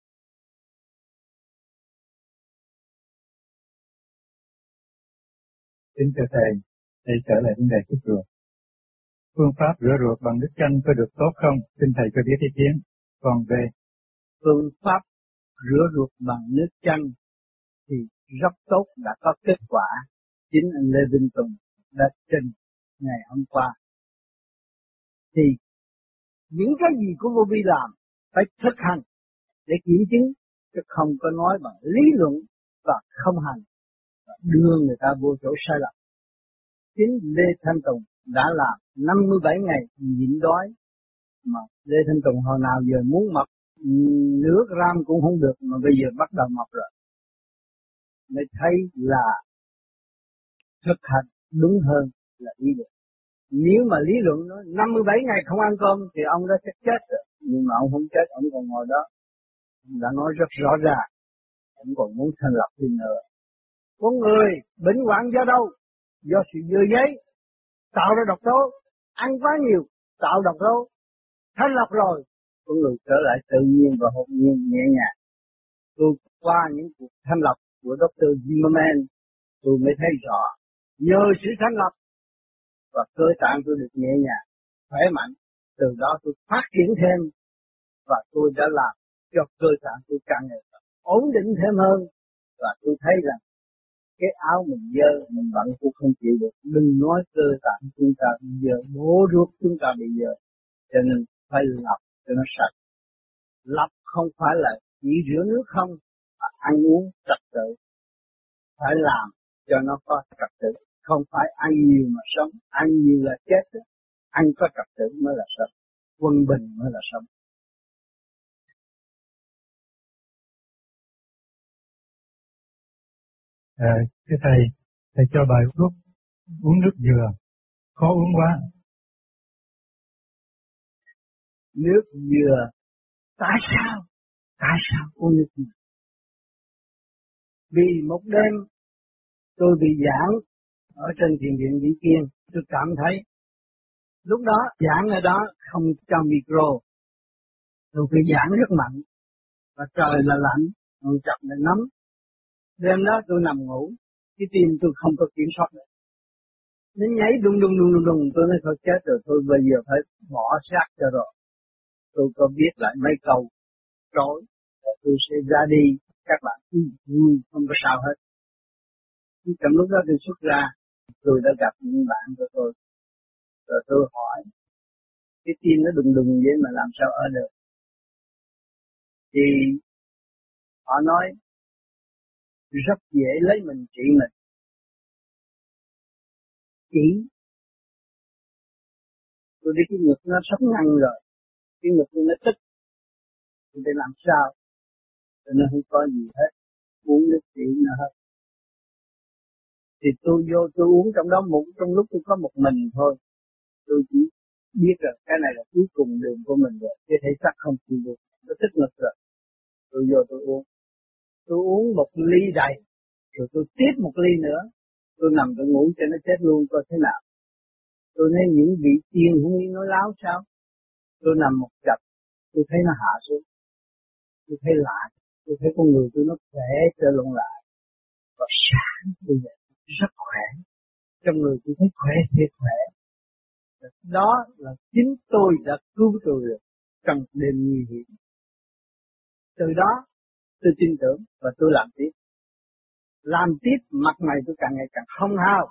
Kính thưa Thầy trở lại vấn đề chút ruột. Phương pháp rửa ruột bằng nước chanh có được tốt không? Xin Thầy cho biết ý kiến. Còn về phương pháp rửa ruột bằng nước chanh thì rất tốt, đã có kết quả. Chính anh Lê Vinh Tùng đã trình ngày hôm qua. Thì những cái gì của vô vi làm phải thực hành để kiểm chứng, chứ không có nói bằng lý luận và không hành, và đưa người ta vô chỗ sai lầm. Chính Lê Thanh Tùng đã làm 57 ngày nhịn đói, mà Lê Thanh Tùng hồi nào giờ muốn mập nước ram cũng không được, mà bây giờ bắt đầu mập rồi. Mới thấy là thực hành đúng hơn là lý luận. Nếu mà lý luận nói 57 ngày không ăn cơm thì ông đó sẽ chết rồi. Nhưng mà ông không chết, ông còn ngồi đó đã nói rất rõ ràng, cũng còn muốn thành lập thêm nữa. Con người bệnh hoạn do đâu? Do sự dơ giấy, tạo ra độc tố, ăn quá nhiều, tạo độc tố, thành lập rồi, con người trở lại tự nhiên và hồn nhiên nhẹ nhàng. Tôi qua những cuộc thanh lập của Dr. Zimmerman, tôi mới thấy rõ, nhờ sự thanh lập và cơ tạng tôi được nhẹ nhàng, khỏe mạnh, từ đó tôi phát triển thêm và tôi đã làm cho cơ tạng tôi càng ngày ổn định thêm hơn. Và tôi thấy rằng cái áo mình dơ, mình bận cũng không chịu được. Đừng nói cơ tạng chúng ta bị dơ, bố ruột chúng ta bị dơ. Cho nên phải lập cho nó sạch. Lập không phải là chỉ rửa nước không, mà ăn uống trật tự. Phải làm cho nó có trật tự. Không phải ăn nhiều mà sống, ăn nhiều là chết. Ăn có trật tự mới là sống, quân bình mới là sống. Thưa thầy cho bài thuốc uống nước dừa, khó uống quá. Nước dừa, tại sao uống nước dừa? Vì một đêm tôi bị giảng ở trên thiền viện Vĩ Kiên, tôi cảm thấy lúc đó giảng ở đó không cho micro, tôi bị giảng rất mạnh và trời là lạnh, tôi chập là nóng. Đêm đó tôi nằm ngủ, cái tim tôi không có kiểm soát được, nó nhảy đùng, tôi nói thôi chết rồi, tôi bây giờ phải bỏ xác cho rồi. Tôi có viết lại mấy câu trối, tôi sẽ ra đi, các bạn vui, không có sao hết. Trong lúc đó tôi xuất ra, tôi đã gặp những bạn của tôi, rồi tôi hỏi, cái tim nó đùng vậy mà làm sao ở được? Thì họ nói, rất dễ lấy mình trị mình. Chỉ, tôi biết cái ngực nó sắp ngăn rồi, cái ngực nó tích, tôi phải làm sao? Rồi nó không có gì hết, uống nước tiểu nữa hết. Thì tôi vô tôi uống trong đó trong lúc tôi có một mình thôi. Tôi chỉ biết rằng cái này là cuối cùng đường của mình rồi, cái thể xác không chịu được, nó tích ngực rồi. Tôi vô tôi uống. Tôi uống một ly đầy, rồi tôi tiếp một ly nữa. Tôi nằm tôi ngủ cho nó chết luôn coi thế nào. Tôi thấy những vị tiên không nghĩ nói láo sao. Tôi nằm một chập, tôi thấy nó hạ xuống. Tôi thấy lạ, tôi thấy con người tôi nó khỏe trở lại. Và sáng tôi dậy rất khỏe. Trong người tôi thấy khỏe thiệt khỏe. Đó là chính tôi đã cứu tôi được trong đêm nguy hiểm. Từ đó tôi tin tưởng và tôi làm tiếp. Làm tiếp mặt mày tôi càng ngày càng hồng hào.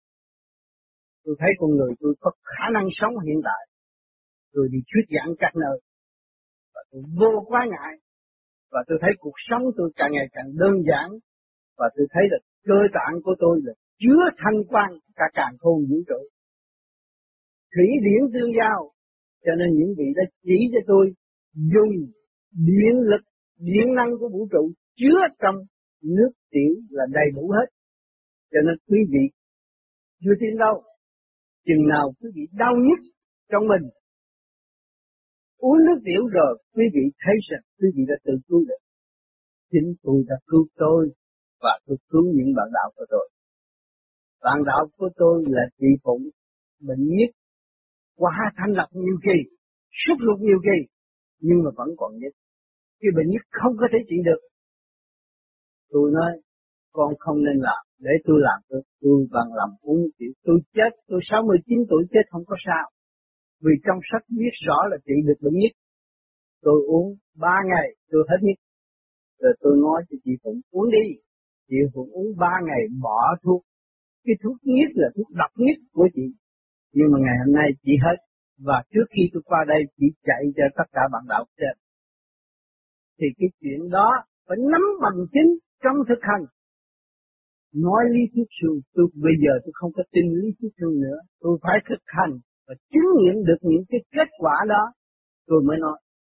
Tôi thấy con người tôi có khả năng sống hiện tại. Tôi đi thuyết giảng các nơi. Và tôi vô quá ngại. Và tôi thấy cuộc sống tôi càng ngày càng đơn giản. Và tôi thấy là cơ tạng của tôi là chứa thanh quan cả càn khôn vũ trụ. Thủy điển tương giao. Cho nên những vị đã chỉ cho tôi dùng điện lực, điện năng của vũ trụ chứa trong nước tiểu là đầy đủ hết. Cho nên quý vị chưa tin đâu. Chừng nào quý vị đau nhức trong mình, uống nước tiểu rồi quý vị thấy rằng quý vị đã tự cứu được. Chính tôi đã cứu tôi và tôi cứu những bạn đạo của tôi. Bạn đạo của tôi là chị Phụng, bệnh nhất, qua thanh lập nhiều kỳ, xuất lục nhiều kỳ, nhưng mà vẫn còn nhất. Cái bệnh nhất không có thể trị được. Tôi nói, con không nên làm, để tôi làm tôi bằng lòng uống tiểu. Tôi chết, tôi 69 tuổi chết không có sao. Vì trong sách viết rõ là trị được bệnh nhất. Tôi uống 3 ngày, tôi hết nhất. Rồi tôi nói cho chị Phụng uống đi. Chị Phụng uống 3 ngày bỏ thuốc. Cái thuốc nhất là thuốc độc nhất của chị. Nhưng mà ngày hôm nay chị hết. Và trước khi tôi qua đây chị chạy cho tất cả bạn đạo xem. Thì cái chuyện đó phải nắm bằng chứng trong thực hành. Nói lý thuyết suông, bây giờ tôi không có tin lý thuyết suông nữa. Tôi phải thực hành và chứng nghiệm được những cái kết quả đó. Tôi mới nói.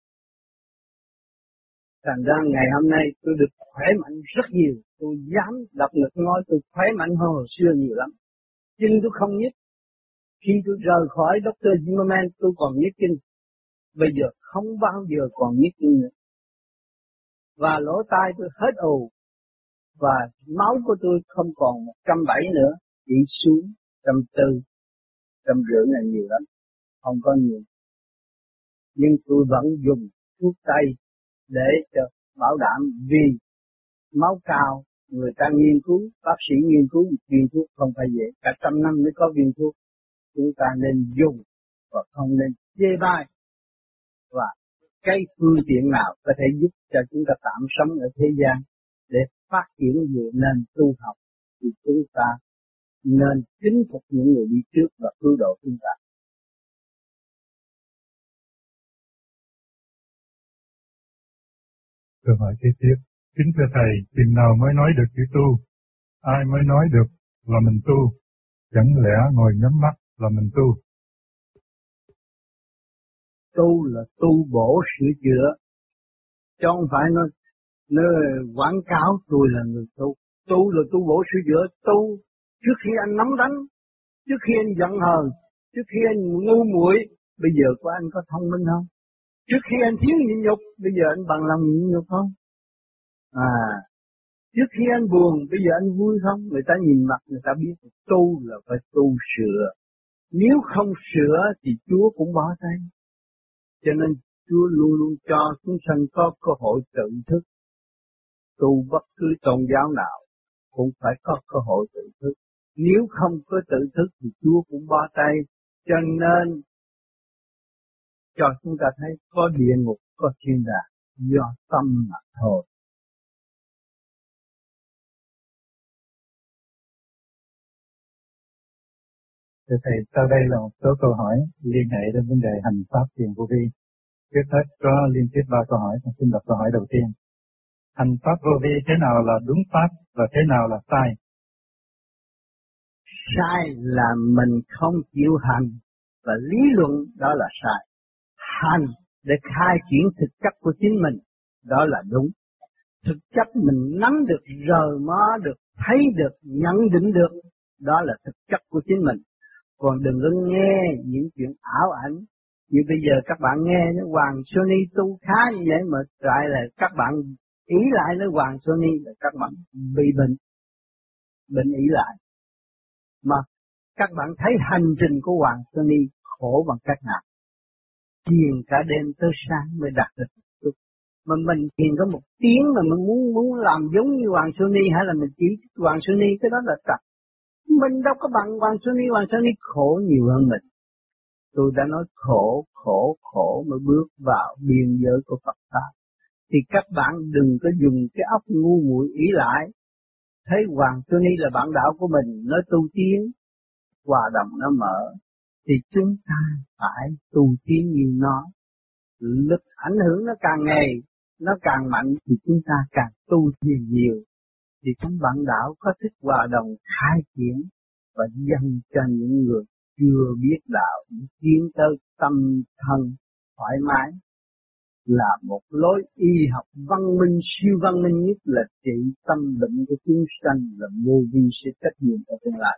Thành ra ngày hôm nay tôi được khỏe mạnh rất nhiều. Tôi dám đọc ngực nói tôi khỏe mạnh hơn hồi xưa nhiều lắm. Chân tôi không nhức. Khi tôi rời khỏi Dr. Zimmerman tôi còn nhức chân. Bây giờ không bao giờ còn nhức chân nữa. và lỗ tai tôi hết ù, và máu của tôi không còn 170 nữa, chỉ xuống 140, 150 là nhiều lắm, không có nhiều. Nhưng tôi vẫn dùng thuốc tây để cho bảo đảm, vì máu cao, người ta nghiên cứu, bác sĩ nghiên cứu viên thuốc không phải dễ, cả 100 năm mới có viên thuốc. Chúng ta nên dùng và không nên chê bai. Và cái phương tiện nào có thể giúp cho chúng ta tạm sống ở thế gian để phát triển về nền tu học, thì chúng ta nên kính phục những người đi trước và cứu độ chúng ta. Câu hỏi kế tiếp. Kính thưa Thầy, chừng nào mới nói được chữ tu? Ai mới nói được là mình tu? Chẳng lẽ ngồi nhắm mắt là mình tu? Tu là tu bổ sửa chữa, chứ không phải nó quảng cáo tôi là người tu. Tu là tu bổ sửa chữa. Tu trước khi anh nóng đánh, trước khi anh giận hờn, trước khi anh ngu muội, bây giờ của anh có thông minh không? Trước khi anh thiếu nhịn nhục, bây giờ anh bằng lòng nhịn nhục không? Trước khi anh buồn, bây giờ anh vui không? Người ta nhìn mặt người ta biết tu là phải tu sửa. Nếu không sửa thì Chúa cũng bỏ tay. Cho nên Chúa luôn luôn cho chúng sanh có cơ hội tự thức. Tu bất cứ tôn giáo nào cũng phải có cơ hội tự thức. Nếu không có tự thức thì Chúa cũng bỏ tay. Cho nên cho chúng ta thấy có địa ngục, có thiên đàng do tâm mà thôi. Thưa Thầy, sau đây là một số câu hỏi liên hệ đến vấn đề hành pháp thiền vô vi. Trước hết có liên tiếp 3 câu hỏi, xin đọc câu hỏi đầu tiên. Hành pháp vô vi thế nào là đúng pháp và thế nào là sai? Sai là mình không chịu hành, và lý luận đó là sai. Hành để khai triển thực chất của chính mình, đó là đúng. Thực chất mình nắm được, rờ mó được, thấy được, nhận định được, đó là thực chất của chính mình. Còn đừng có nghe những chuyện ảo ảnh. Như bây giờ các bạn nghe nói Hoàng Sony tu khá như vậy mà lại là các bạn ý lại nói Hoàng Sony là các bạn bị bệnh ý lại. Mà các bạn thấy hành trình của Hoàng Sony khổ bằng cách nào? Thiền cả đêm tới sáng mới đạt được. Mà mình thiền có 1 tiếng mà mình muốn làm giống như Hoàng Sony, hay là mình chỉ Hoàng Sony, cái đó là trật. Mình đâu có bằng Hoàng Sony khổ nhiều hơn mình. Tôi đã nói khổ mới bước vào biên giới của Phật pháp. Thì các bạn đừng có dùng cái óc ngu muội ý lại. Thấy Hoàng Sony là bạn đạo của mình, nó tu tiến, hòa đồng nó mở, thì chúng ta phải tu tiến như nó. Lực ảnh hưởng nó càng ngày, nó càng mạnh thì chúng ta càng tu thiền nhiều. Thì trong bạn đạo có thích hòa đồng khai triển và dành cho những người chưa biết đạo, tiến tới tâm thân thoải mái, là một lối y học văn minh, siêu văn minh nhất là trị tâm bệnh của chúng sanh, là vô vi sẽ trách nhiệm ở tương lai.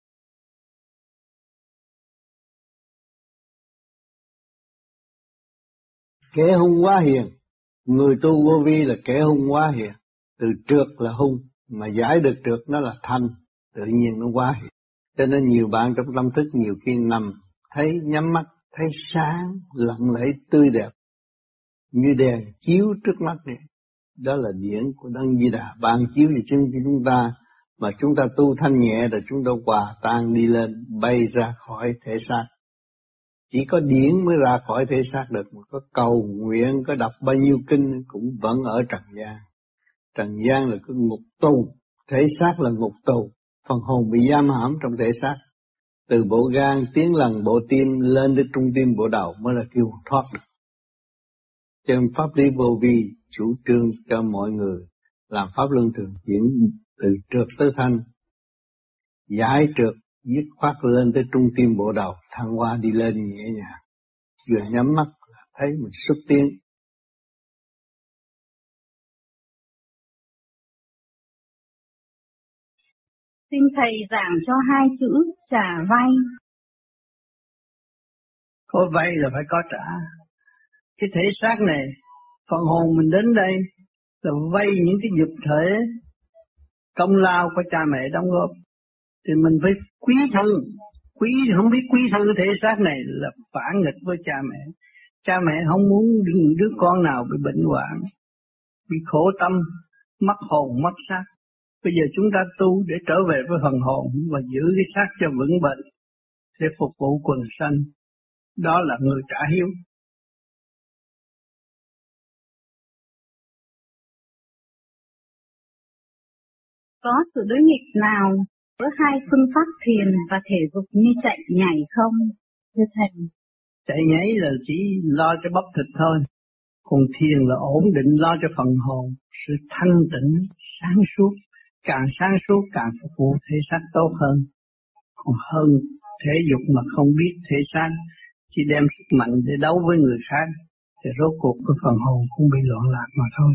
Kẻ hung quá hiền, người tu vô vi là kẻ hung quá hiền. Từ trượt là hung, mà giải được trượt nó là thanh, tự nhiên nó quá hiền. Cho nên nhiều bạn trong tâm thức nhiều khi nằm, thấy nhắm mắt, thấy sáng, lộng lẫy tươi đẹp, như đèn chiếu trước mắt này. Đó là điển của Đấng Di Đà ban chiếu cho chúng ta, mà chúng ta tu thanh nhẹ rồi chúng ta hòa tan đi lên, bay ra khỏi thể xác. Chỉ có điển mới ra khỏi thể xác được, mà có cầu nguyện, có đọc bao nhiêu kinh cũng vẫn ở trần gian. Trần gian là cái ngục tù, thể xác là ngục tù, phần hồn bị giam hãm trong thể xác. Từ bộ gan tiến lần bộ tim lên đến trung tim bộ đầu mới là kêu thoát được. Trên pháp lý vô vi chủ trương cho mọi người làm pháp luân thường chuyển từ trượt tới thanh, giải trượt dứt khoát lên tới trung tim bộ đầu, thăng hoa đi lên nhẹ nhàng. Vừa nhắm mắt là thấy mình xuất tiến. Xin Thầy giảng cho 2 chữ trả vay. Có vay là phải có trả. Cái thể xác này, phần hồn mình đến đây là vay những cái dục thể công lao của cha mẹ đóng góp, thì mình phải quý thân. Không biết quý thân thể xác này là phản nghịch với cha mẹ. Cha mẹ không muốn đứa con nào bị bệnh hoạn, bị khổ tâm, mất hồn mất xác. Bây giờ chúng ta tu để trở về với phần hồn và giữ cái xác cho vững bền để phục vụ quần sanh. Đó là người trả hiếu. Có sự đối nghịch nào giữa hai phương pháp thiền và thể dục như chạy nhảy không, thưa thầy? Chạy nhảy là chỉ lo cho bắp thịt thôi, còn thiền là ổn định lo cho phần hồn, sự thanh tịnh, sáng suốt. Càng sáng suốt càng phục vụ thể xác tốt hơn. Còn hơn thể dục mà không biết thể xác, chỉ đem sức mạnh để đấu với người khác, thì rốt cuộc cái phần hồn cũng bị loạn lạc mà thôi.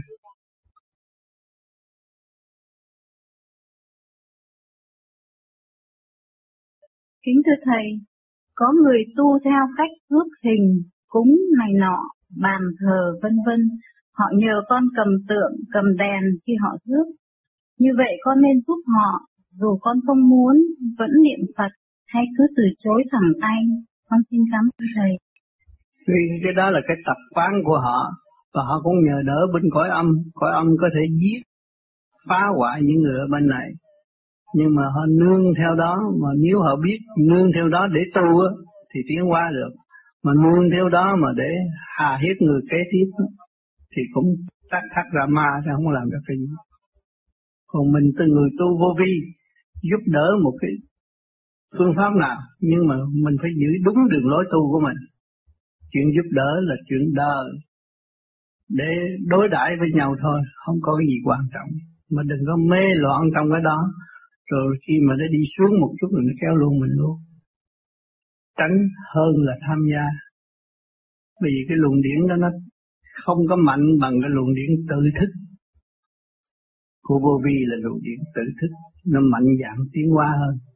Kính thưa thầy, có người tu theo cách rước hình, cúng này nọ, bàn thờ vân vân, họ nhờ con cầm tượng, cầm đèn khi họ rước. Như vậy con nên giúp họ, dù con không muốn, vẫn niệm Phật, hay cứ từ chối thẳng tay? Con xin cảm ơn thầy. Vì cái đó là cái tập quán của họ, và họ cũng nhờ đỡ bên cõi âm có thể giết, phá hoại những người ở bên này. Nhưng mà họ nương theo đó, mà nếu họ biết nương theo đó để tu á, thì tiến hóa được. Mà nương theo đó mà để hà hiếp người kế tiếp thì cũng tắc thắc ra ma, chứ không làm được cái gì. Còn mình từ người tu vô vi, giúp đỡ một cái phương pháp nào, nhưng mà mình phải giữ đúng đường lối tu của mình. Chuyện giúp đỡ là chuyện đời, để đối đãi với nhau thôi, không có cái gì quan trọng. Mà đừng có mê loạn trong cái đó, rồi khi mà nó đi xuống một chút rồi nó kéo luôn mình luôn. Tránh hơn là tham gia. Bởi vì cái luồng điển đó nó không có mạnh bằng cái luồng điển tự thức. Của vô vi là luồng điển tự thức, nó mạnh dạng tiến hóa hơn.